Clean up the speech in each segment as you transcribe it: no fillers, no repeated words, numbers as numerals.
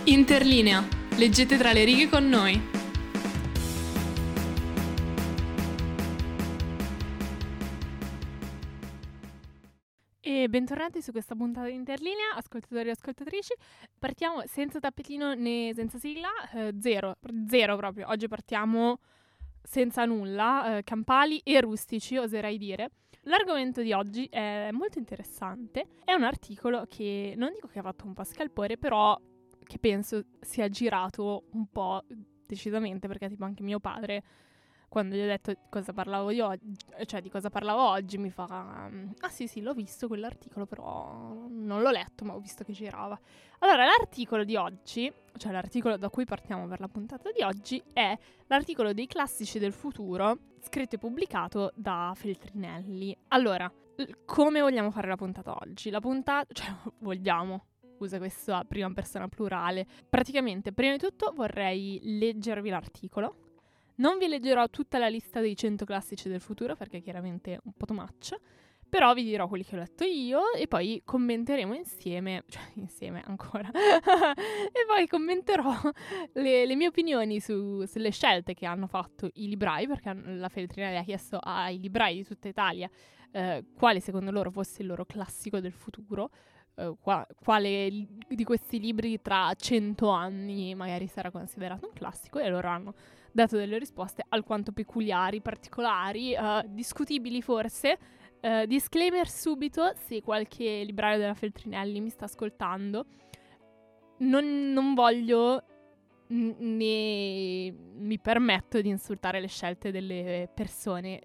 Interlinea. Leggete tra le righe con noi. E bentornati su questa puntata di Interlinea, ascoltatori e ascoltatrici. Partiamo senza tappetino né senza sigla, zero proprio. Oggi partiamo senza nulla, campali e rustici, oserei dire. L'argomento di oggi è molto interessante. È un articolo che non dico che ha fatto un po' scalpore, però che penso sia girato un po' decisamente, perché tipo anche mio padre, quando gli ho detto cosa parlavo io, cioè di cosa parlavo oggi, mi fa ah sì, l'ho visto quell'articolo, però non l'ho letto, ma ho visto che girava. Allora, l'articolo di oggi, cioè l'articolo da cui partiamo per la puntata di oggi, è l'articolo dei classici del futuro, scritto e pubblicato da Feltrinelli. Allora, come vogliamo fare la puntata oggi? La puntata, cioè vogliamo, usa questa prima persona plurale. Praticamente, prima di tutto vorrei leggervi l'articolo. Non vi leggerò tutta la lista dei 100 classici del futuro, perché chiaramente è un po' too much, però vi dirò quelli che ho letto io e poi commenteremo insieme ancora, e poi commenterò le mie opinioni sulle scelte che hanno fatto i librai, perché la Feltrinelli ha chiesto ai librai di tutta Italia quale secondo loro fosse il loro classico del futuro. Quale di questi libri tra 100 anni magari sarà considerato un classico, e loro hanno dato delle risposte alquanto peculiari, particolari, discutibili forse. Disclaimer subito, se qualche libraio della Feltrinelli mi sta ascoltando, non voglio né mi permetto di insultare le scelte delle persone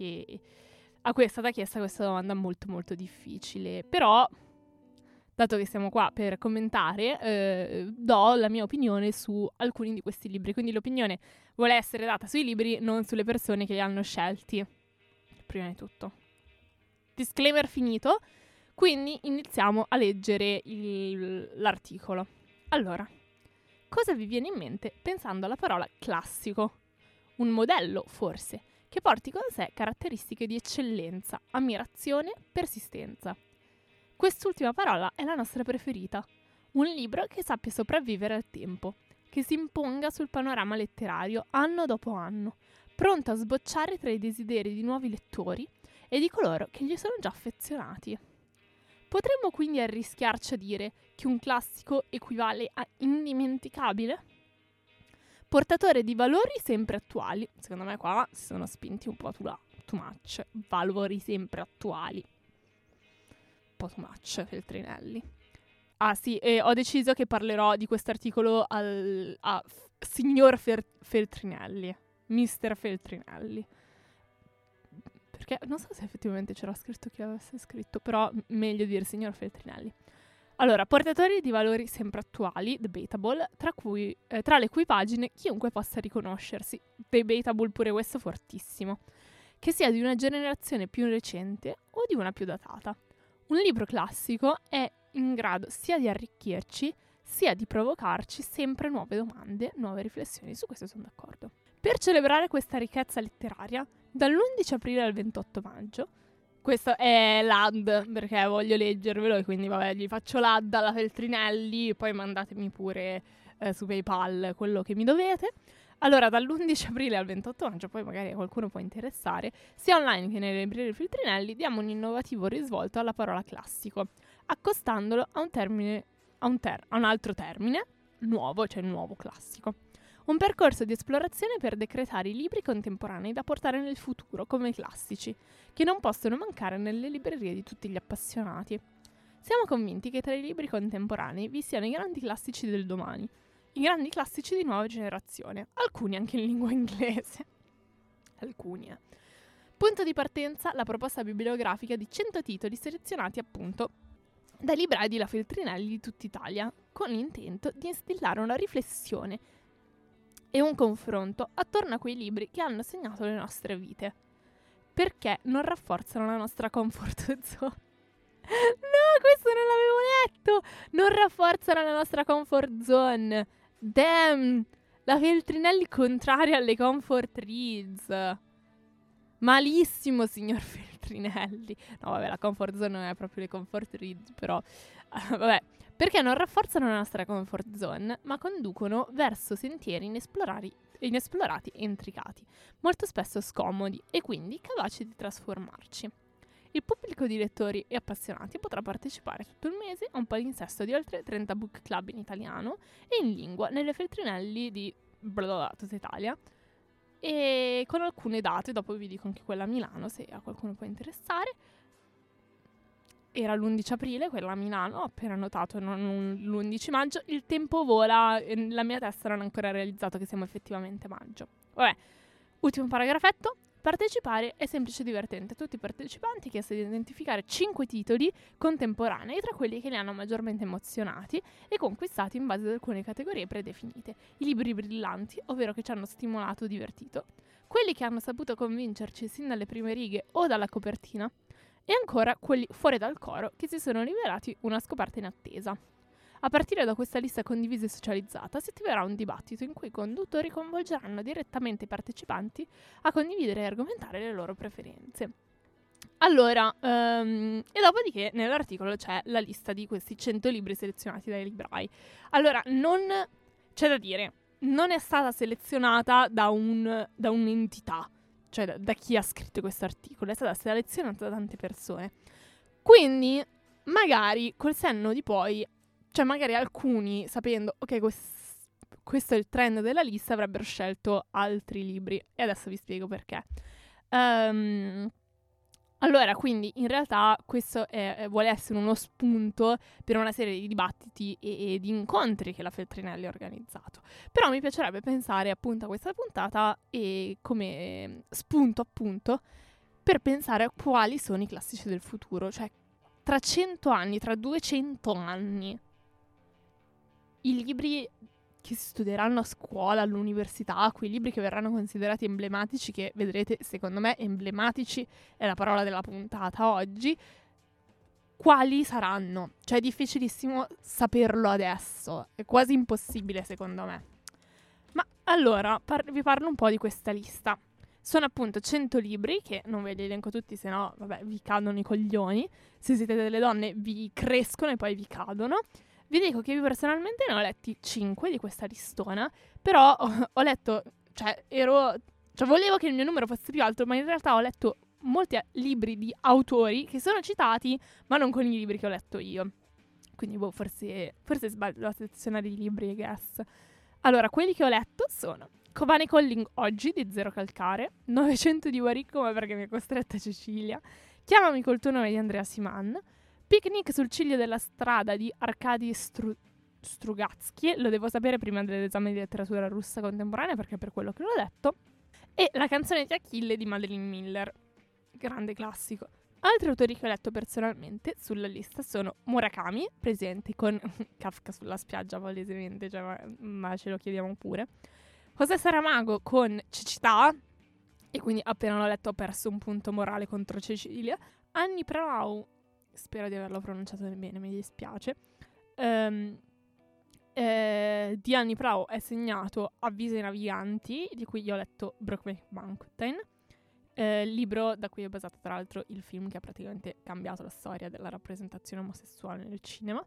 a cui è stata chiesta questa domanda molto molto difficile, però dato che siamo qua per commentare, do la mia opinione su alcuni di questi libri. Quindi l'opinione vuole essere data sui libri, non sulle persone che li hanno scelti. Prima di tutto. Disclaimer finito. Quindi iniziamo a leggere l'articolo. Allora, cosa vi viene in mente pensando alla parola classico? Un modello, forse, che porti con sé caratteristiche di eccellenza, ammirazione, persistenza. Quest'ultima parola è la nostra preferita. Un libro che sappia sopravvivere al tempo, che si imponga sul panorama letterario anno dopo anno, pronto a sbocciare tra i desideri di nuovi lettori e di coloro che gli sono già affezionati. Potremmo quindi arrischiarci a dire che un classico equivale a indimenticabile? Portatore di valori sempre attuali. Secondo me qua si sono spinti un po' too much. Valori sempre attuali. Too much, Feltrinelli. Ah sì, ho deciso che parlerò di questo articolo a signor Feltrinelli, Mr. Feltrinelli. Perché non so se effettivamente c'era scritto chi avesse scritto, però meglio dire signor Feltrinelli. Allora, portatori di valori sempre attuali, debatable, tra le cui pagine chiunque possa riconoscersi. Debatable pure questo fortissimo. Che sia di una generazione più recente o di una più datata. Un libro classico è in grado sia di arricchirci, sia di provocarci sempre nuove domande, nuove riflessioni. Su questo sono d'accordo. Per celebrare questa ricchezza letteraria, dall'11 aprile al 28 maggio, questo è l'ad, perché voglio leggervelo e quindi vabbè, gli faccio l'ad alla Feltrinelli, poi mandatemi pure su PayPal quello che mi dovete. Allora, dall'11 aprile al 28 maggio, poi magari a qualcuno può interessare, sia online che nelle librerie Feltrinelli, diamo un innovativo risvolto alla parola classico, accostandolo a un altro termine, nuovo, cioè nuovo classico. Un percorso di esplorazione per decretare i libri contemporanei da portare nel futuro come classici, che non possono mancare nelle librerie di tutti gli appassionati. Siamo convinti che tra i libri contemporanei vi siano i grandi classici del domani, i grandi classici di nuova generazione, alcuni anche in lingua inglese. Alcuni. Punto di partenza, la proposta bibliografica di 100 titoli selezionati appunto dai librai di La Feltrinelli di tutta Italia, con l'intento di instillare una riflessione e un confronto attorno a quei libri che hanno segnato le nostre vite, perché non rafforzano la nostra comfort zone. No, questo non l'avevo letto! Non rafforzano la nostra comfort zone. Damn! La Feltrinelli contraria alle comfort reads. Malissimo, signor Feltrinelli. No, vabbè, la comfort zone non è proprio le comfort reads, però vabbè, perché non rafforzano la nostra comfort zone, ma conducono verso sentieri inesplorati e intricati, molto spesso scomodi e quindi capaci di trasformarci. Il pubblico di lettori e appassionati potrà partecipare tutto il mese a un palinsesto di oltre 30 book club in italiano e in lingua nelle feltrinelli di tutta Italia, e con alcune date, dopo vi dico anche quella a Milano se a qualcuno può interessare. Era l'11 aprile quella a Milano, ho appena notato, non l'11 maggio. Il tempo vola e la mia testa non ha ancora realizzato che siamo effettivamente maggio. Vabbè, ultimo paragrafetto. Partecipare è semplice e divertente. Tutti i partecipanti chiestono di identificare 5 titoli contemporanei tra quelli che li hanno maggiormente emozionati e conquistati in base ad alcune categorie predefinite. I libri brillanti, ovvero che ci hanno stimolato o divertito. Quelli che hanno saputo convincerci sin dalle prime righe o dalla copertina. E ancora quelli fuori dal coro, che si sono rivelati una scoperta inattesa. A partire da questa lista condivisa e socializzata si attiverà un dibattito in cui i conduttori coinvolgeranno direttamente i partecipanti a condividere e argomentare le loro preferenze. Allora, e dopodiché nell'articolo c'è la lista di questi 100 libri selezionati dai librai. Allora, c'è da dire, non è stata selezionata da un'entità, cioè da chi ha scritto questo articolo, è stata selezionata da tante persone. Quindi, magari, col senno di poi, cioè magari alcuni, sapendo, ok, questo è il trend della lista, avrebbero scelto altri libri. E adesso vi spiego perché. Allora, quindi, in realtà, questo vuole essere uno spunto per una serie di dibattiti e di incontri che la Feltrinelli ha organizzato. Però mi piacerebbe pensare, appunto, a questa puntata e come spunto, appunto, per pensare a quali sono i classici del futuro. Cioè, tra 100 anni, tra 200 anni, i libri che si studieranno a scuola, all'università, quei libri che verranno considerati emblematici, che vedrete, secondo me, emblematici è la parola della puntata oggi, quali saranno? Cioè è difficilissimo saperlo adesso, è quasi impossibile secondo me. Ma allora, vi parlo un po' di questa lista. Sono appunto 100 libri, che non ve li elenco tutti, se no, vabbè, vi cadono i coglioni. Se siete delle donne vi crescono e poi vi cadono. Vi dico che io personalmente ne ho letti 5 di questa listona, però ho letto, volevo che il mio numero fosse più alto, ma in realtà ho letto molti libri di autori che sono citati, ma non con i libri che ho letto io. Quindi, forse sbaglio a selezionare i libri, I guess. Allora, quelli che ho letto sono Kobane Calling oggi, di Zero Calcare, 900 di Warico, ma perché mi è costretta Cecilia, Chiamami col tuo nome di Andrea Siman, Picnic sul ciglio della strada di Arkady Strugatsky, lo devo sapere prima dell'esame di letteratura russa contemporanea perché è per quello che l'ho letto, e La canzone di Achille di Madeline Miller, grande classico. Altri autori che ho letto personalmente sulla lista sono Murakami, presente con Kafka sulla spiaggia palesemente, ma ce lo chiediamo pure, José Saramago con Cecità, e quindi appena l'ho letto ho perso un punto morale contro Cecilia, Annie Proulx, spero di averlo pronunciato bene, mi dispiace, di Annie Proulx è segnato Avvisi naviganti, di cui io ho letto Brokeback Mountain, libro da cui è basato tra l'altro il film che ha praticamente cambiato la storia della rappresentazione omosessuale nel cinema,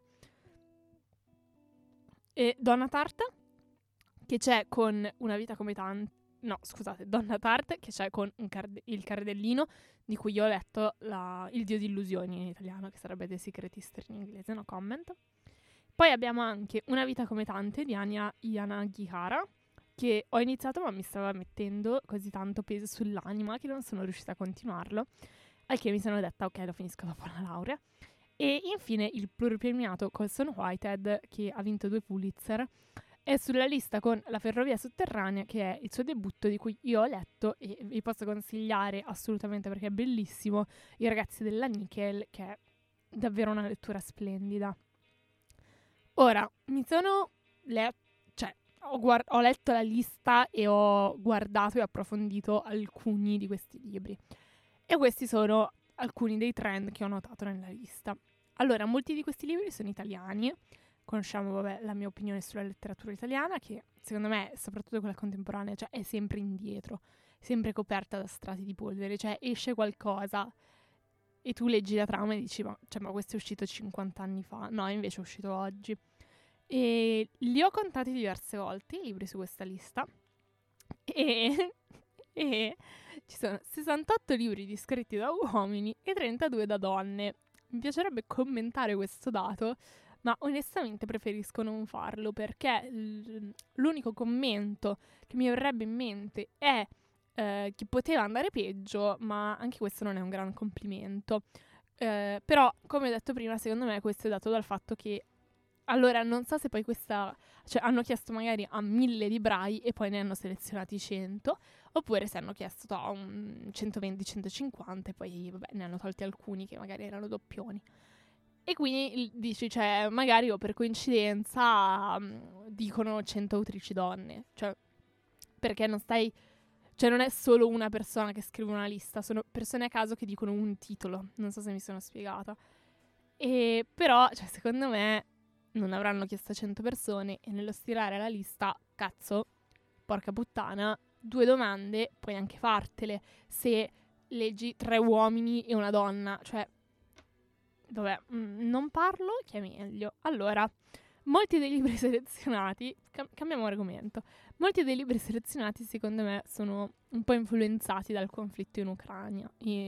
e Donna Tartt, che c'è con Una vita come tante, no scusate, Donna Tartt, che c'è con il Cardellino, di cui io ho letto Il dio di illusioni in italiano, che sarebbe The Secret History in inglese, no comment. Poi abbiamo anche Una vita come tante di Anya Yanagihara, che ho iniziato ma mi stava mettendo così tanto peso sull'anima che non sono riuscita a continuarlo, al che mi sono detta ok, lo finisco dopo la laurea. E infine il pluripremiato Colson Whitehead, che ha vinto 2 Pulitzer, è sulla lista con La ferrovia sotterranea, che è il suo debutto, di cui io ho letto e vi posso consigliare assolutamente perché è bellissimo, I ragazzi della Nickel, che è davvero una lettura splendida. Ora, ho letto la lista e ho guardato e approfondito alcuni di questi libri. E questi sono alcuni dei trend che ho notato nella lista. Allora, molti di questi libri sono italiani. Conosciamo, la mia opinione sulla letteratura italiana, che secondo me, soprattutto quella contemporanea, cioè è sempre indietro, sempre coperta da strati di polvere, cioè esce qualcosa e tu leggi la trama e dici ma questo è uscito 50 anni fa, no, invece è uscito oggi. E li ho contati diverse volte, i libri su questa lista, e, e ci sono 68 libri scritti da uomini e 32 da donne. Mi piacerebbe commentare questo dato, ma onestamente preferisco non farlo, perché l'unico commento che mi verrebbe in mente è che poteva andare peggio, ma anche questo non è un gran complimento. Però, come ho detto prima, secondo me questo è dato dal fatto che allora, non so se poi hanno chiesto magari a 1000 librai e poi ne hanno selezionati 100, oppure se hanno chiesto a 120-150 e poi, vabbè, ne hanno tolti alcuni che magari erano doppioni. E quindi dici, cioè, magari o per coincidenza dicono 100 autrici donne. Cioè, perché non stai... Cioè, non è solo una persona che scrive una lista, sono persone a caso che dicono un titolo. Non so se mi sono spiegata. E però, cioè, secondo me non avranno chiesto a 100 persone e nello stirare la lista, cazzo, porca puttana, 2 domande puoi anche fartele se leggi 3 uomini e una donna. Cioè, vabbè, non parlo che è meglio. Allora, molti dei libri selezionati, cambiamo argomento, molti dei libri selezionati secondo me sono un po' influenzati dal conflitto in Ucraina.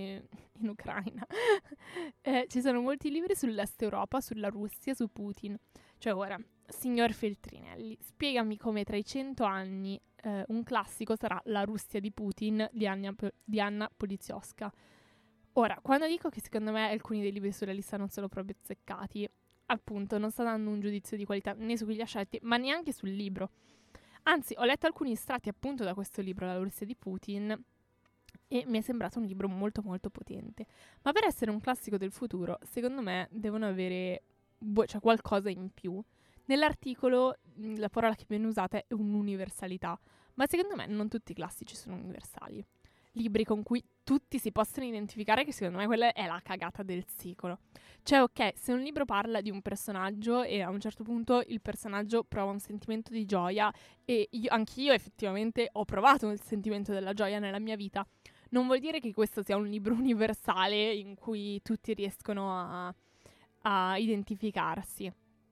Ci sono molti libri sull'Est Europa, sulla Russia, su Putin. Cioè ora, signor Feltrinelli, spiegami come tra i 100 anni un classico sarà La Russia di Putin di Anna Politkovskaya. Ora, quando dico che secondo me alcuni dei libri sulla lista non sono proprio azzeccati, appunto non sto dando un giudizio di qualità né su chi li ha scelti, ma neanche sul libro. Anzi, ho letto alcuni estratti appunto da questo libro, La Russia di Putin, e mi è sembrato un libro molto molto potente. Ma per essere un classico del futuro, secondo me devono avere qualcosa in più. Nell'articolo la parola che viene usata è un'universalità, ma secondo me non tutti i classici sono universali. Libri con cui tutti si possono identificare, che secondo me quella è la cagata del secolo. Cioè, ok, se un libro parla di un personaggio e a un certo punto il personaggio prova un sentimento di gioia e anch'io effettivamente ho provato il sentimento della gioia nella mia vita, non vuol dire che questo sia un libro universale in cui tutti riescono a identificarsi.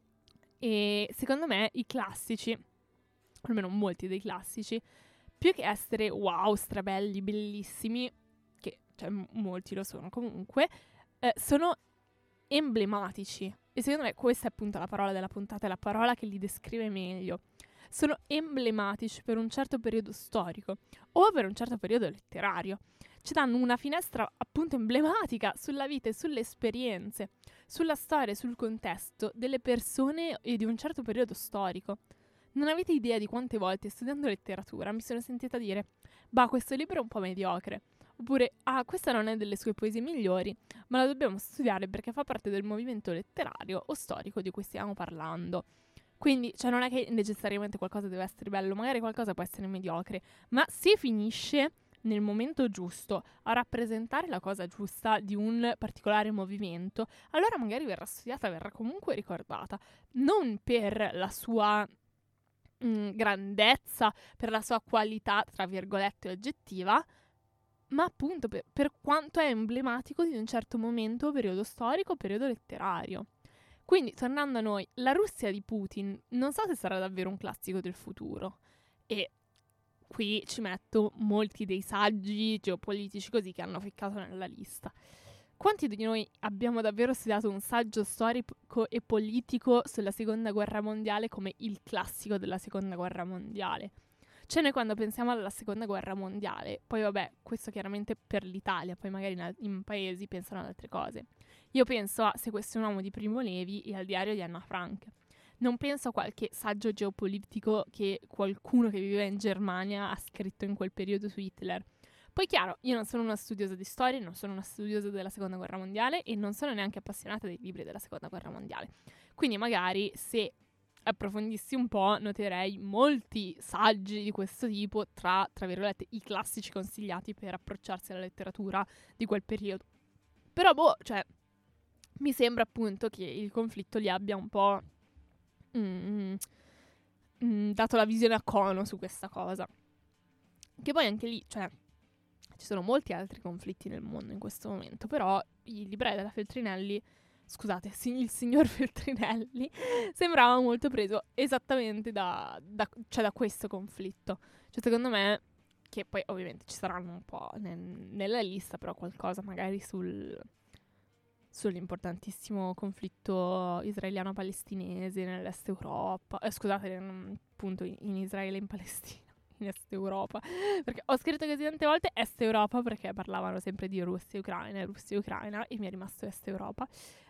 E secondo me i classici, almeno molti dei classici, più che essere wow, strabelli, bellissimi, che cioè, molti lo sono comunque, sono emblematici. E secondo me questa è appunto la parola della puntata, è la parola che li descrive meglio. Sono emblematici per un certo periodo storico o per un certo periodo letterario. Ci danno una finestra appunto emblematica sulla vita e sulle esperienze, sulla storia e sul contesto delle persone e di un certo periodo storico. Non avete idea di quante volte studiando letteratura mi sono sentita dire «Bah, questo libro è un po' mediocre», oppure «Ah, questa non è delle sue poesie migliori, ma la dobbiamo studiare perché fa parte del movimento letterario o storico di cui stiamo parlando». Quindi, cioè, non è che necessariamente qualcosa deve essere bello, magari qualcosa può essere mediocre, ma se finisce nel momento giusto a rappresentare la cosa giusta di un particolare movimento, allora magari verrà studiata, verrà comunque ricordata, non per la sua grandezza, per la sua qualità, tra virgolette, oggettiva, ma appunto per quanto è emblematico di un certo momento, periodo storico, periodo letterario. Quindi, tornando a noi, La Russia di Putin non so se sarà davvero un classico del futuro. E qui ci metto molti dei saggi geopolitici così che hanno ficcato nella lista. Quanti di noi abbiamo davvero studiato un saggio storico e politico sulla Seconda Guerra Mondiale come il classico della Seconda Guerra Mondiale? Cioè noi quando pensiamo alla Seconda Guerra Mondiale, poi vabbè, questo chiaramente per l'Italia, poi magari in paesi pensano ad altre cose. Io penso a Se questo è un uomo di Primo Levi e al diario di Anna Frank. Non penso a qualche saggio geopolitico che qualcuno che viveva in Germania ha scritto in quel periodo su Hitler. Poi chiaro, io non sono una studiosa di storia, non sono una studiosa della Seconda Guerra Mondiale e non sono neanche appassionata dei libri della Seconda Guerra Mondiale. Quindi magari se approfondissi un po' noterei molti saggi di questo tipo tra virgolette i classici consigliati per approcciarsi alla letteratura di quel periodo. Però cioè mi sembra appunto che il conflitto li abbia un po' dato la visione a cono su questa cosa. Che poi anche lì, cioè, ci sono molti altri conflitti nel mondo in questo momento, però i librai della Feltrinelli, scusate, il signor Feltrinelli, sembrava molto preso esattamente da questo conflitto. Cioè, secondo me, che poi ovviamente ci saranno un po' nella lista, però qualcosa magari sull'importantissimo conflitto israeliano-palestinese nell'est Europa, scusate, appunto in Israele e in Palestina, in est Europa, perché ho scritto così tante volte est Europa perché parlavano sempre di Russia e Ucraina e mi è rimasto est Europa.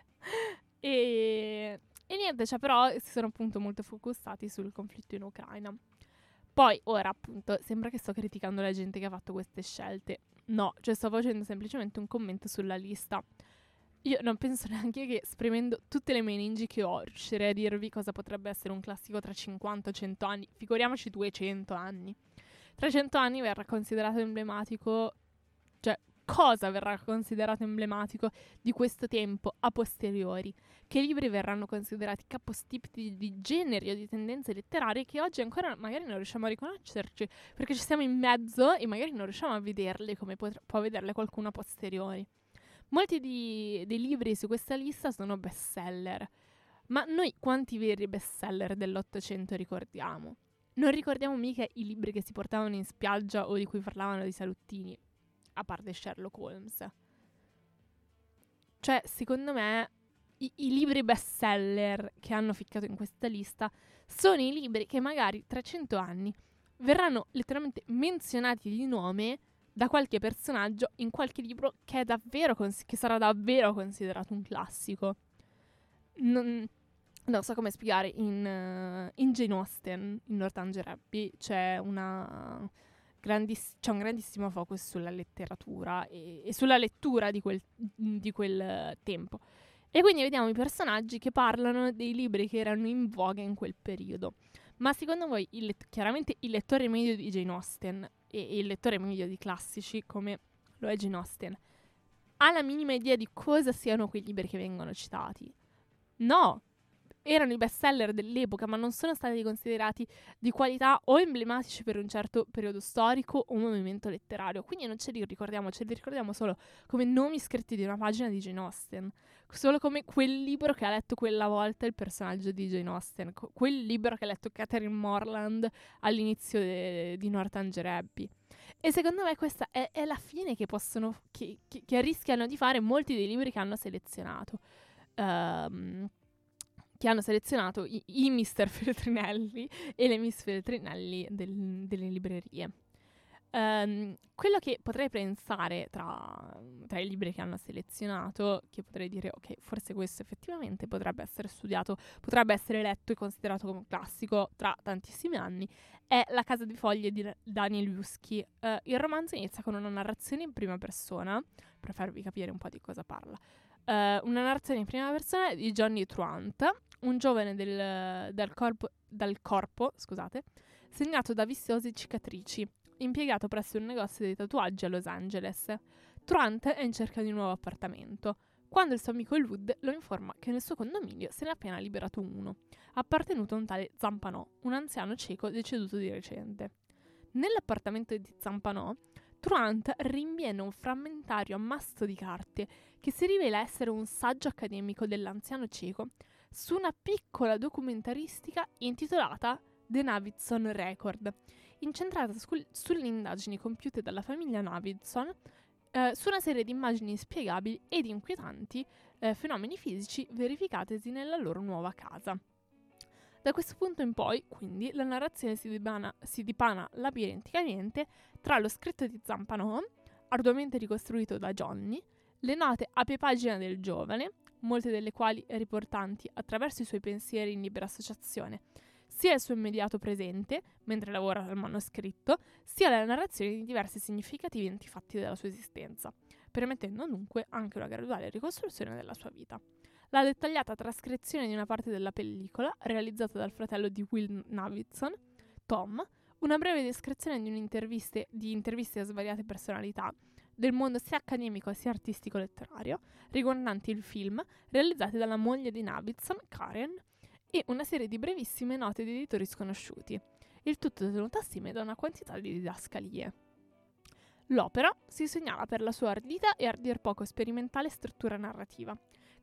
E niente, cioè però si sono appunto molto focusati sul conflitto in Ucraina. Poi ora appunto sembra che sto criticando la gente che ha fatto queste scelte. No, cioè sto facendo semplicemente un commento sulla lista. Io non penso neanche che, spremendo tutte le meningi che ho, riuscirei a dirvi cosa potrebbe essere un classico tra 50 e 100 anni. Figuriamoci 200 anni. Tra 100 anni verrà considerato emblematico, cioè cosa verrà considerato emblematico di questo tempo a posteriori? Che libri verranno considerati capostipiti di generi o di tendenze letterarie che oggi ancora magari non riusciamo a riconoscerci, perché ci siamo in mezzo e magari non riusciamo a vederle come può vederle qualcuno a posteriori. Molti dei libri su questa lista sono bestseller, ma noi quanti veri bestseller dell'Ottocento ricordiamo? Non ricordiamo mica i libri che si portavano in spiaggia o di cui parlavano di salottini, a parte Sherlock Holmes. Cioè, secondo me, i libri bestseller che hanno ficcato in questa lista sono i libri che magari tra 100 anni verranno letteralmente menzionati di nome da qualche personaggio in qualche libro che è davvero che sarà davvero considerato un classico. Non so come spiegare. In Jane Austen, in Northanger Abbey, c'è un grandissimo focus sulla letteratura e sulla lettura di quel tempo. E quindi vediamo i personaggi che parlano dei libri che erano in voga in quel periodo. Ma secondo voi, chiaramente il lettore medio di Jane Austen e il lettore medio di classici, come lo è Jane Austen, ha la minima idea di cosa siano quei libri che vengono citati? No! Erano i bestseller dell'epoca, ma non sono stati considerati di qualità o emblematici per un certo periodo storico o un movimento letterario. Quindi non ce li ricordiamo solo come nomi scritti di una pagina di Jane Austen, solo come quel libro che ha letto quella volta il personaggio di Jane Austen, quel libro che ha letto Catherine Morland all'inizio di Northanger Abbey. E secondo me questa è la fine che rischiano di fare molti dei libri che hanno selezionato. Che hanno selezionato i Mr. Feltrinelli e le Miss Feltrinelli delle librerie. Quello che potrei pensare tra i libri che hanno selezionato, che potrei dire, ok, forse questo effettivamente potrebbe essere studiato, potrebbe essere letto e considerato come un classico tra tantissimi anni, è La casa di foglie di Daniel Yuski. Il romanzo inizia con una narrazione in prima persona, per farvi capire un po' di cosa parla. Una narrazione in prima persona di Johnny Truant, un giovane dal corpo, segnato da vistose cicatrici, impiegato presso un negozio di tatuaggi a Los Angeles. Truant è in cerca di un nuovo appartamento, quando il suo amico Lud lo informa che nel suo condominio se ne è appena liberato uno, appartenuto a un tale Zampanò, un anziano cieco deceduto di recente. Nell'appartamento di Zampanò, Truant rinviene un frammentario ammasso di carte che si rivela essere un saggio accademico dell'anziano cieco su una piccola documentaristica intitolata The Navidson Record, incentrata sulle indagini compiute dalla famiglia Navidson su una serie di immagini inspiegabili ed inquietanti fenomeni fisici verificatesi nella loro nuova casa. Da questo punto in poi, quindi, la narrazione si dipana labirinticamente tra lo scritto di Zampanò, arduamente ricostruito da Johnny, le note a pie pagina del giovane, molte delle quali riportanti attraverso i suoi pensieri in libera associazione, sia il suo immediato presente, mentre lavora al manoscritto, sia la narrazione di diversi significativi eventi fatti della sua esistenza, permettendo dunque anche una graduale ricostruzione della sua vita. La dettagliata trascrizione di una parte della pellicola, realizzata dal fratello di Will Navidson, Tom, una breve descrizione di interviste a svariate personalità del mondo sia accademico sia artistico-letterario, riguardanti il film, realizzati dalla moglie di Navidson, Karen, e una serie di brevissime note di editori sconosciuti, il tutto tenuto assieme da una quantità di didascalie. L'opera si segnala per la sua ardita e a dir poco sperimentale struttura narrativa,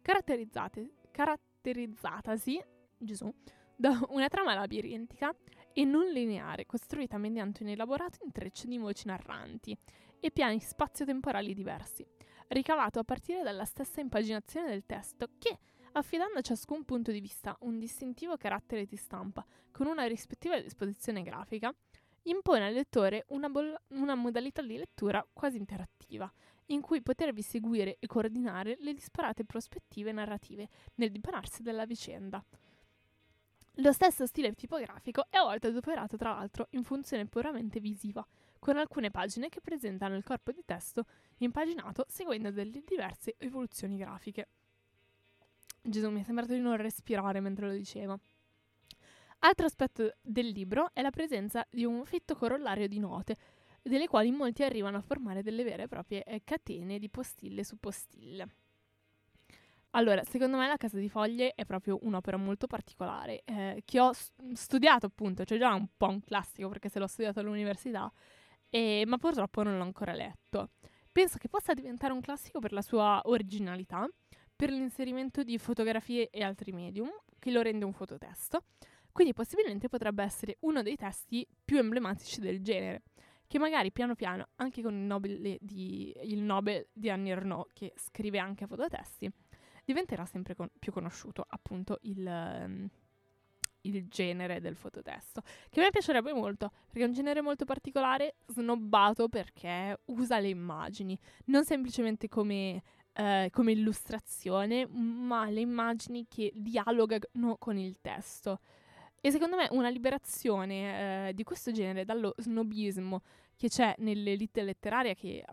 caratterizzatasi da una trama labirintica e non lineare, costruita mediante un elaborato intreccio di voci narranti e piani spazio-temporali diversi, ricavato a partire dalla stessa impaginazione del testo che, affidando a ciascun punto di vista un distintivo carattere di stampa con una rispettiva disposizione grafica, impone al lettore una modalità di lettura quasi interattiva, in cui potervi seguire e coordinare le disparate prospettive narrative nel dipanarsi della vicenda. Lo stesso stile tipografico è a volte adoperato tra l'altro in funzione puramente visiva, con alcune pagine che presentano il corpo di testo impaginato seguendo delle diverse evoluzioni grafiche. Gesù, mi è sembrato di non respirare mentre lo dicevo. Altro aspetto del libro è la presenza di un fitto corollario di note, delle quali molti arrivano a formare delle vere e proprie catene di postille su postille. Allora, secondo me La Casa di Foglie è proprio un'opera molto particolare, che ho studiato appunto, cioè già un po' un classico perché se l'ho studiato all'università, ma purtroppo non l'ho ancora letto. Penso che possa diventare un classico per la sua originalità, per l'inserimento di fotografie e altri medium, che lo rende un fototesto, quindi possibilmente potrebbe essere uno dei testi più emblematici del genere, che magari piano piano, anche con il Nobel di Annie Ernaux, che scrive anche fototesti, diventerà sempre più conosciuto appunto il genere del fototesto, che a me piacerebbe molto, perché è un genere molto particolare, snobbato perché usa le immagini, non semplicemente come illustrazione, ma le immagini che dialogano con il testo. E secondo me una liberazione di questo genere dallo snobismo che c'è nell'elite letteraria, che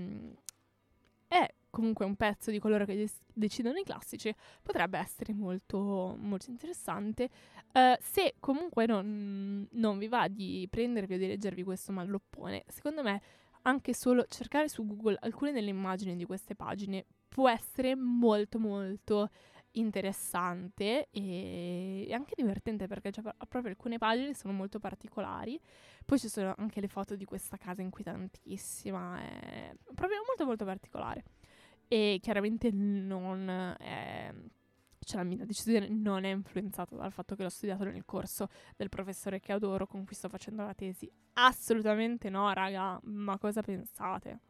è comunque un pezzo di coloro che decidono i classici, potrebbe essere molto, molto interessante. Se comunque non vi va di prendervi o di leggervi questo malloppone, secondo me anche solo cercare su Google alcune delle immagini di queste pagine può essere molto molto interessante e anche divertente, perché c'è proprio alcune pagine sono molto particolari. Poi ci sono anche le foto di questa casa inquietantissima, è proprio molto molto particolare. E chiaramente la mia decisione non è influenzata dal fatto che l'ho studiato nel corso del professore che adoro, con cui sto facendo la tesi. Assolutamente no, raga, ma cosa pensate?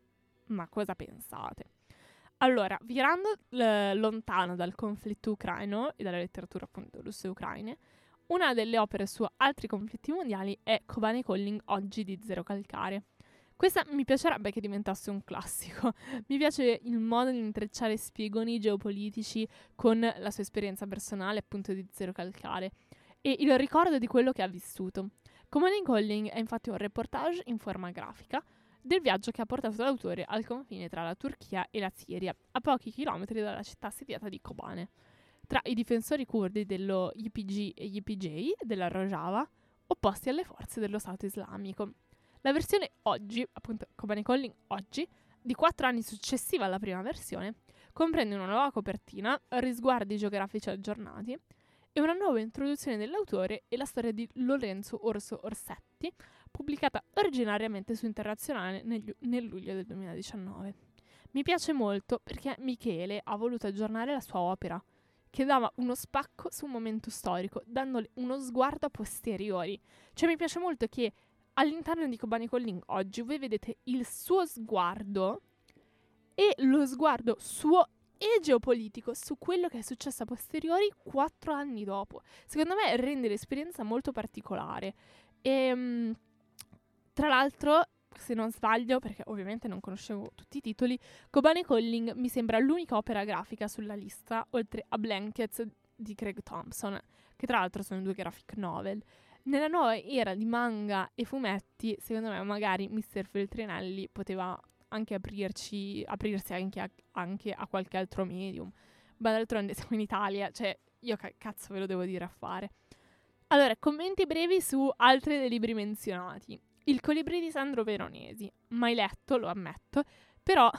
Allora, virando lontano dal conflitto ucraino e dalla letteratura appunto russe e ucraine, una delle opere su altri conflitti mondiali è Kobane Calling, oggi di Zero Calcare. Questa mi piacerebbe che diventasse un classico. Mi piace il modo di intrecciare spiegoni geopolitici con la sua esperienza personale appunto di Zero Calcare e il ricordo di quello che ha vissuto. Kobane Calling è infatti un reportage in forma grafica del viaggio che ha portato l'autore al confine tra la Turchia e la Siria, a pochi chilometri dalla città assediata di Kobane, tra i difensori curdi dello YPG e YPJ della Rojava, opposti alle forze dello Stato islamico. La versione oggi, appunto Kobane Calling oggi, di 4 anni successiva alla prima versione, comprende una nuova copertina, risguardi geografici aggiornati e una nuova introduzione dell'autore e la storia di Lorenzo Orso Orsetti, pubblicata originariamente su Internazionale nel luglio del 2019. Mi piace molto perché Michele ha voluto aggiornare la sua opera, che dava uno spacco su un momento storico, dandole uno sguardo a posteriori. Cioè mi piace molto che all'interno di Kobane Calling oggi voi vedete il suo sguardo e lo sguardo suo e geopolitico su quello che è successo a posteriori 4 anni dopo. Secondo me rende l'esperienza molto particolare. E tra l'altro, se non sbaglio, perché ovviamente non conoscevo tutti i titoli, Kobane Calling mi sembra l'unica opera grafica sulla lista, oltre a Blankets di Craig Thompson, che tra l'altro sono 2 graphic novel. Nella nuova era di manga e fumetti, secondo me magari Mr. Feltrinelli poteva anche aprirsi anche a qualche altro medium. Ma d'altronde siamo in Italia, cioè io cazzo ve lo devo dire a fare. Allora, commenti brevi su altri dei libri menzionati. Il Colibrì di Sandro Veronesi, mai letto, lo ammetto, però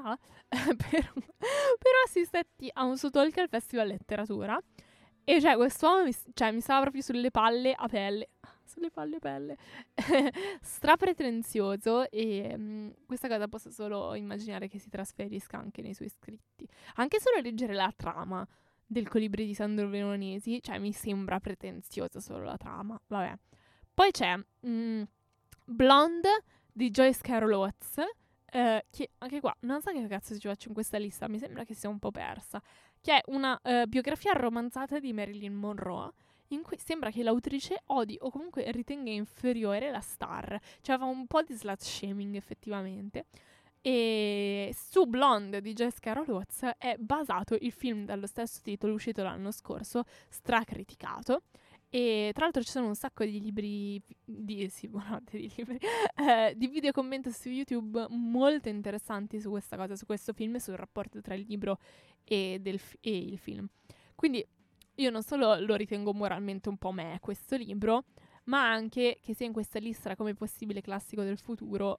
assistetti a un suo talk al Festival Letteratura e cioè quest'uomo mi stava proprio sulle palle a pelle, sulle palle pelle. Strapretenzioso e questa cosa posso solo immaginare che si trasferisca anche nei suoi scritti. Anche solo leggere la trama del Colibri di Sandro Veronesi, cioè mi sembra pretenziosa solo la trama, vabbè. Poi c'è Blonde di Joyce Carol Oates, che anche qua non so che cazzo ci faccio in questa lista, mi sembra che sia un po' persa, che è una biografia romanzata di Marilyn Monroe, in cui sembra che l'autrice odi o comunque ritenga inferiore la star, cioè fa un po' di slut shaming effettivamente. E su Blonde di Joyce Carol Oates è basato il film dallo stesso titolo uscito l'anno scorso, stracriticato. E tra l'altro ci sono un sacco di libri, buonanotte di libri, di video commento su YouTube molto interessanti su questa cosa, su questo film e sul rapporto tra il libro e il film. Quindi io non solo lo ritengo moralmente un po' meh questo libro, ma anche che sia in questa lista come possibile classico del futuro.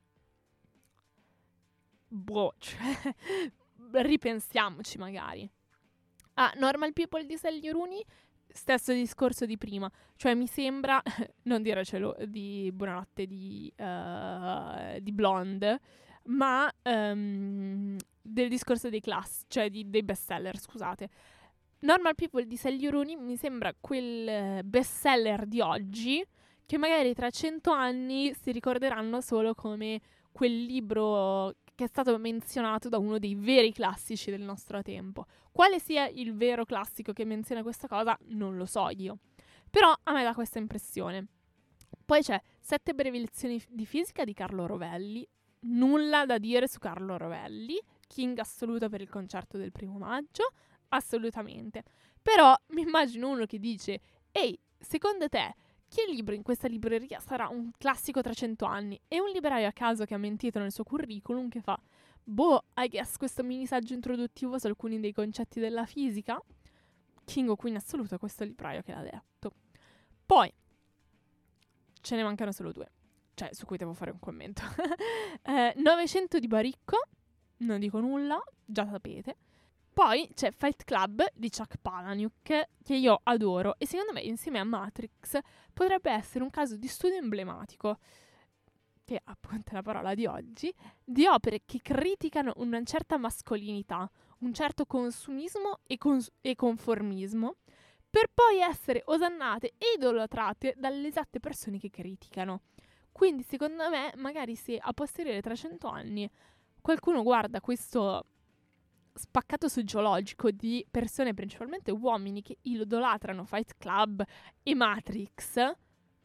Cioè, ripensiamoci magari. Normal People di Sally Rooney, stesso discorso di prima, cioè mi sembra, non dircelo di Buonanotte di Blonde, ma del discorso dei cioè dei bestseller, scusate. Normal People di Sally Rooney mi sembra quel bestseller di oggi che magari tra 100 anni si ricorderanno solo come quel libro che è stato menzionato da uno dei veri classici del nostro tempo. Quale sia il vero classico che menziona questa cosa, non lo so io. Però a me dà questa impressione. Poi c'è 7 brevi lezioni di fisica di Carlo Rovelli. Nulla da dire su Carlo Rovelli. King assoluto per il concerto del 1° maggio. Assolutamente. Però mi immagino uno che dice: ehi, secondo te che libro in questa libreria sarà un classico tra 100 anni? E un libraio a caso che ha mentito nel suo curriculum che fa: I guess questo mini saggio introduttivo su alcuni dei concetti della fisica. King o Queen assoluto, questo libraio che l'ha detto. Poi ce ne mancano solo 2, cioè su cui devo fare un commento. 900 di Baricco, non dico nulla, già sapete. Poi c'è Fight Club di Chuck Palahniuk, che io adoro, e secondo me insieme a Matrix potrebbe essere un caso di studio emblematico, che è appunto la parola di oggi, di opere che criticano una certa mascolinità, un certo consumismo e conformismo, per poi essere osannate e idolatrate dalle esatte persone che criticano. Quindi secondo me, magari se a posteriore tra 100 anni qualcuno guarda questo spaccato sociologico di persone, principalmente uomini, che idolatrano Fight Club e Matrix,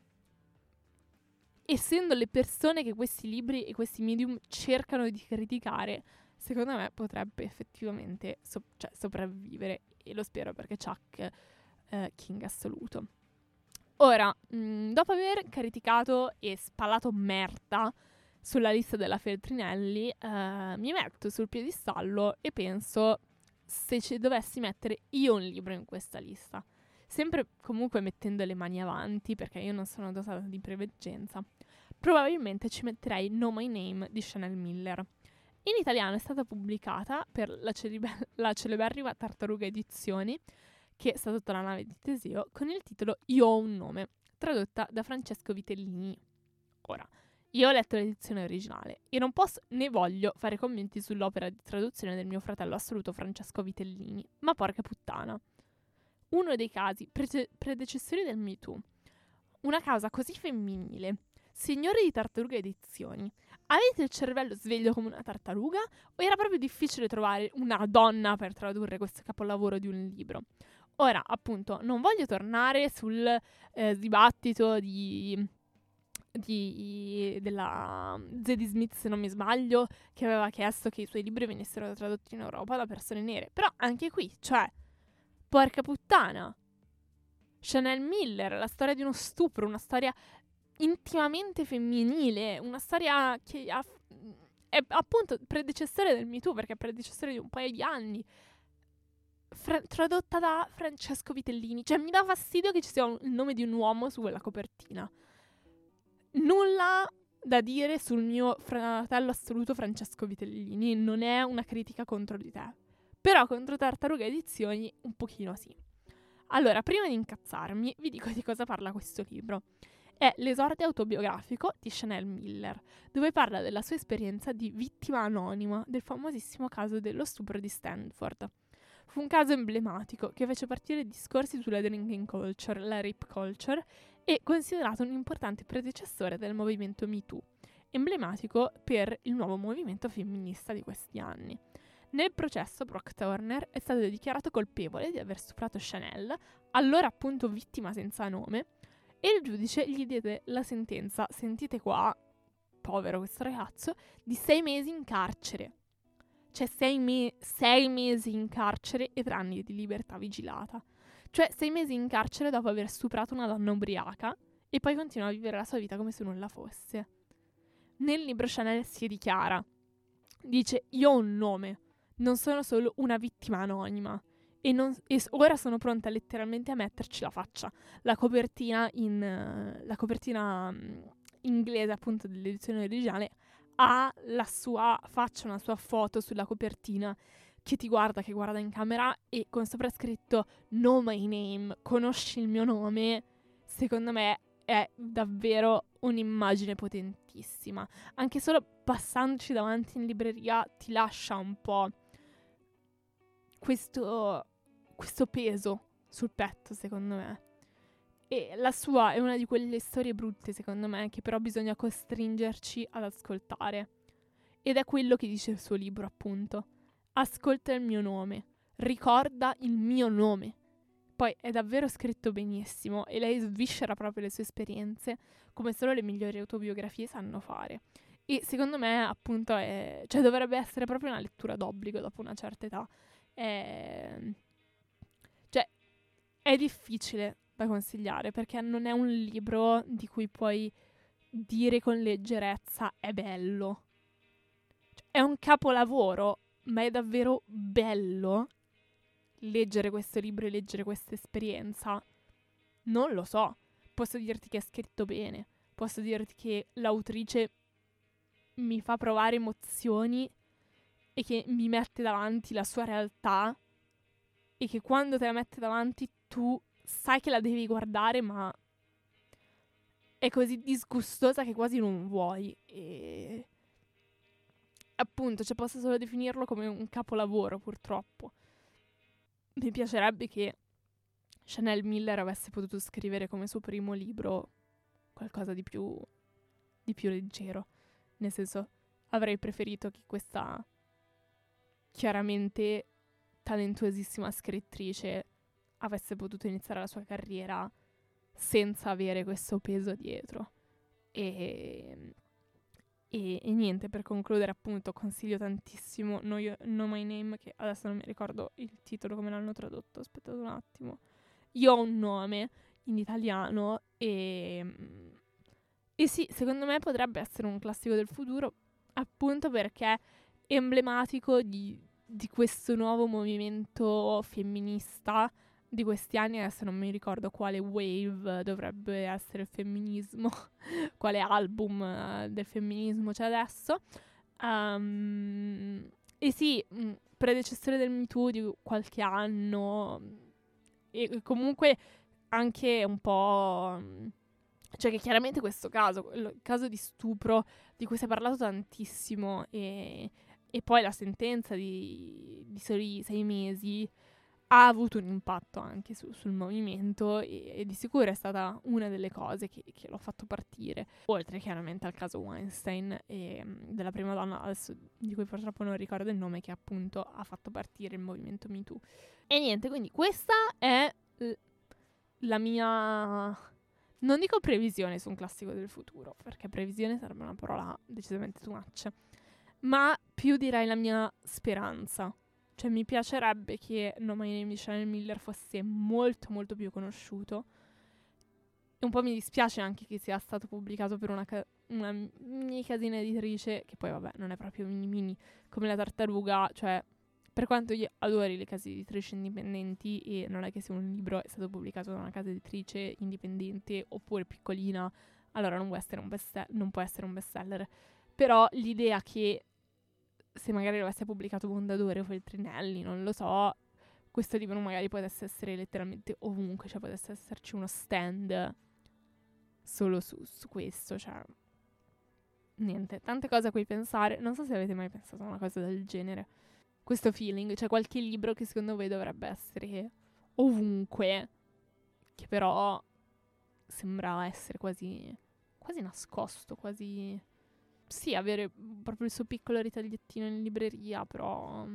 essendo le persone che questi libri e questi medium cercano di criticare, secondo me potrebbe effettivamente sopravvivere, e lo spero perché Chuck King assoluto. Ora, dopo aver criticato e spallato merda sulla lista della Feltrinelli, mi metto sul piedistallo e penso se ci dovessi mettere io un libro in questa lista, sempre comunque mettendo le mani avanti perché io non sono dotata di preveggenza, probabilmente ci metterei Know My Name di Chanel Miller. In italiano è stata pubblicata per la celeberrima Tartaruga Edizioni, che sta sotto la nave di Teseo, con il titolo Io ho un nome, tradotta da Francesco Vitellini. Ora, io ho letto l'edizione originale e non posso né voglio fare commenti sull'opera di traduzione del mio fratello assoluto Francesco Vitellini, ma porca puttana. Uno dei casi predecessori del Me Too. Una causa così femminile. Signori di Tartaruga Edizioni, avete il cervello sveglio come una tartaruga o era proprio difficile trovare una donna per tradurre questo capolavoro di un libro? Ora, appunto, non voglio tornare sul dibattito della Zadie Smith, se non mi sbaglio, che aveva chiesto che i suoi libri venissero tradotti in Europa da persone nere. Però anche qui, cioè, porca puttana. Chanel Miller, la storia di uno stupro, una storia intimamente femminile, una storia che è appunto predecessore del Me Too, perché è predecessore di un paio di anni, tradotta da Francesco Vitellini. Cioè mi dà fastidio che ci sia il nome di un uomo su quella copertina. Nulla da dire sul mio fratello assoluto Francesco Vitellini, non è una critica contro di te, però contro Tartaruga Edizioni un pochino sì. Allora, prima di incazzarmi vi dico di cosa parla questo libro. è l'esordio autobiografico di Chanel Miller, dove parla della sua esperienza di vittima anonima del famosissimo caso dello stupro di Stanford. Fu un caso emblematico che fece partire discorsi sulla drinking culture, la rape culture, e considerato un importante predecessore del movimento Me Too, emblematico per il nuovo movimento femminista di questi anni. Nel processo Brock Turner è stato dichiarato colpevole di aver stuprato Chanel, allora appunto vittima senza nome, e il giudice gli diede la sentenza, sentite qua, povero questo ragazzo, di 6 mesi in carcere. Cioè 6 mesi in carcere e 3 anni di libertà vigilata. Cioè 6 mesi in carcere dopo aver stuprato una donna ubriaca e poi continua a vivere la sua vita come se nulla fosse. Nel libro Chanel si dichiara, dice: io ho un nome, non sono solo una vittima anonima e ora sono pronta letteralmente a metterci la faccia. La copertina inglese appunto dell'edizione originale ha la sua faccia, una sua foto sulla copertina che guarda in camera e con sopra scritto "Know my name", conosci il mio nome. Secondo me è davvero un'immagine potentissima. Anche solo passandoci davanti in libreria ti lascia un po' questo peso sul petto, secondo me. E la sua è una di quelle storie brutte, secondo me, che però bisogna costringerci ad ascoltare. Ed è quello che dice il suo libro, appunto. Ascolta il mio nome, ricorda il mio nome. Poi è davvero scritto benissimo e lei sviscera proprio le sue esperienze, come solo le migliori autobiografie sanno fare. E secondo me, appunto, dovrebbe essere proprio una lettura d'obbligo dopo una certa età. È difficile da consigliare perché non è un libro di cui puoi dire con leggerezza è bello. È un capolavoro, ma è davvero bello leggere questo libro e leggere questa esperienza? Non lo so. Posso dirti che è scritto bene, posso dirti che l'autrice mi fa provare emozioni e che mi mette davanti la sua realtà e che quando te la mette davanti tu sai che la devi guardare, ma è così disgustosa che quasi non vuoi. E appunto, posso solo definirlo come un capolavoro, purtroppo. Mi piacerebbe che Chanel Miller avesse potuto scrivere come suo primo libro qualcosa di più leggero. Nel senso, avrei preferito che questa chiaramente talentuosissima scrittrice avesse potuto iniziare la sua carriera senza avere questo peso dietro. E niente, per concludere, appunto, consiglio tantissimo Know My Name, che adesso non mi ricordo il titolo, come l'hanno tradotto, aspettate un attimo. Io ho un nome in italiano e sì, secondo me potrebbe essere un classico del futuro, appunto perché è emblematico di questo nuovo movimento femminista di questi anni. Adesso non mi ricordo quale wave dovrebbe essere il femminismo, quale album del femminismo c'è adesso. E sì, predecessore del Me Too di qualche anno, e comunque anche un po'... Cioè che chiaramente questo caso, il caso di stupro di cui si è parlato tantissimo e poi la sentenza di soli 6 mesi ha avuto un impatto anche sul movimento e di sicuro è stata una delle cose che l'ho fatto partire. Oltre chiaramente al caso Weinstein e della prima donna, adesso di cui purtroppo non ricordo il nome, che appunto ha fatto partire il movimento Me Too. E niente, quindi questa è la mia... Non dico previsione su un classico del futuro, perché previsione sarebbe una parola decisamente too much, ma più direi la mia speranza. Cioè mi piacerebbe che Know My Name di Chanel Miller fosse molto molto più conosciuto. E un po' mi dispiace anche che sia stato pubblicato per una mini casina editrice, che poi vabbè non è proprio mini come La Tartaruga. Cioè, per quanto io adori le case editrici indipendenti, e non è che se un libro è stato pubblicato da una casa editrice indipendente oppure piccolina, allora non può essere un bestseller. Però l'idea che se magari lo avesse pubblicato Mondadori o Feltrinelli, non lo so, questo libro magari potesse essere letteralmente ovunque, cioè potesse esserci uno stand solo su questo, cioè niente, tante cose a cui pensare. Non so se avete mai pensato a una cosa del genere. Questo feeling, cioè qualche libro che secondo voi dovrebbe essere ovunque, che però sembra essere quasi nascosto, quasi... Sì, avere proprio il suo piccolo ritagliettino in libreria, però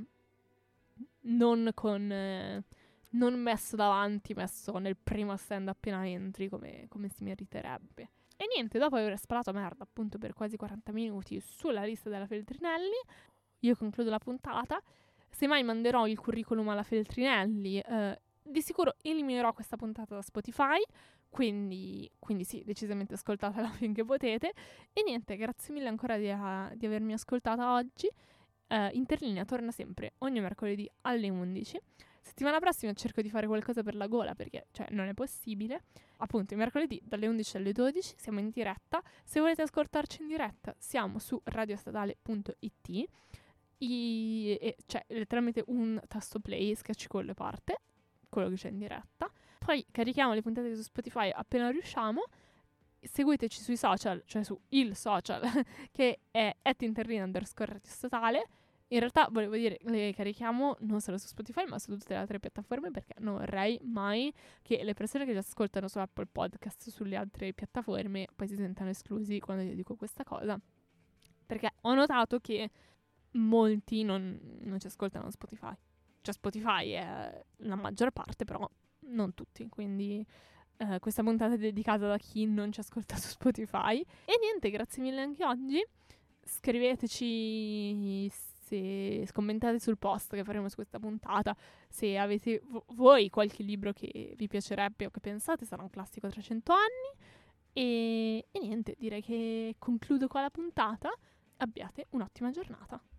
non messo davanti, messo nel primo stand appena entri, come si meriterebbe. E niente, dopo aver sparato merda appunto per quasi 40 minuti sulla lista della Feltrinelli, io concludo la puntata. Se mai manderò il curriculum alla Feltrinelli, di sicuro eliminerò questa puntata da Spotify, quindi sì, decisamente ascoltatela finché potete. E niente, grazie mille ancora di avermi ascoltata oggi. Interlinea torna sempre ogni mercoledì alle 11. Settimana prossima cerco di fare qualcosa per la gola, perché cioè non è possibile. Appunto, il mercoledì dalle 11 alle 12 siamo in diretta. Se volete ascoltarci in diretta, siamo su radiostatale.it. Cioè, letteralmente un tasto play, schiacci con le parte, quello che c'è in diretta. Poi carichiamo le puntate su Spotify appena riusciamo. Seguiteci sui social, cioè su il social, che è @interlinea_radiostatale. In realtà, volevo dire, le carichiamo non solo su Spotify, ma su tutte le altre piattaforme, perché non vorrei mai che le persone che ci ascoltano su Apple Podcast, sulle altre piattaforme, poi si sentano esclusi quando io dico questa cosa. Perché ho notato che molti non ci ascoltano Spotify. Cioè Spotify è la maggior parte, però non tutti. Quindi questa puntata è dedicata da chi non ci ascolta su Spotify. E niente, grazie mille anche oggi. Scriveteci se commentate sul post che faremo su questa puntata, se avete voi qualche libro che vi piacerebbe o che pensate sarà un classico tra 100 anni. E niente, direi che concludo qua la puntata. Abbiate un'ottima giornata.